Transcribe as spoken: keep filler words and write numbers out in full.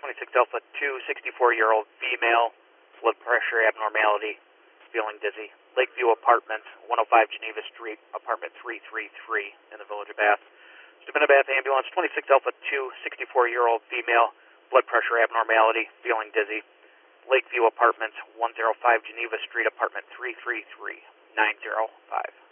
twenty-six Alpha two, sixty-four-year-old female, blood pressure abnormality, feeling dizzy. Lakeview Apartments, one oh five Geneva Street, apartment three three three in the Village of Bath. Steubenville Bath Ambulance, twenty-six Alpha two, sixty-four-year-old female, blood pressure abnormality, feeling dizzy. Lakeview Apartments, one oh five Geneva Street, apartment three three three, nine oh five.